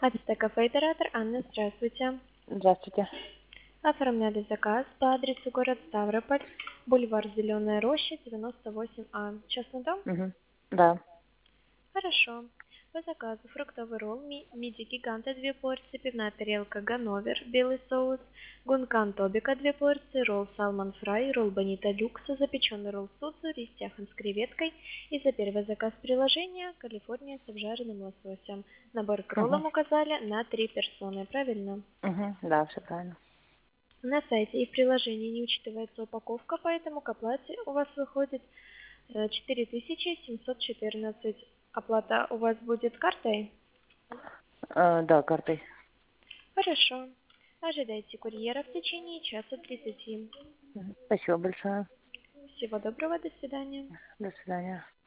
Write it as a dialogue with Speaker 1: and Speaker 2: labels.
Speaker 1: Ацтекафе оператор Анна, здравствуйте.
Speaker 2: Здравствуйте.
Speaker 1: Оформляли заказ по адресу город Ставрополь, бульвар Зеленая Роща, 98А. Частный дом?
Speaker 2: Мгм. Да.
Speaker 1: Хорошо. По заказу фруктовый ролл, миди гиганта 2 порции, пивная тарелка Ганновер, белый соус, гункан тобика 2 порции, ролл салмон фрай, ролл бонита люкса, запеченный ролл судзу, рис тяхан с креветкой и за первый заказ приложения Калифорния с обжаренным лососем. Набор к
Speaker 2: Мгм.
Speaker 1: роллам указали на 3 персоны, правильно?
Speaker 2: Мгм. Да, все правильно.
Speaker 1: На сайте и в приложении не учитывается упаковка, поэтому к оплате у вас выходит 4714. Оплата у вас будет картой?
Speaker 2: Да, картой.
Speaker 1: Хорошо. Ожидайте курьера в течение часа 30.
Speaker 2: Спасибо большое.
Speaker 1: Всего доброго, до свидания.
Speaker 2: До свидания.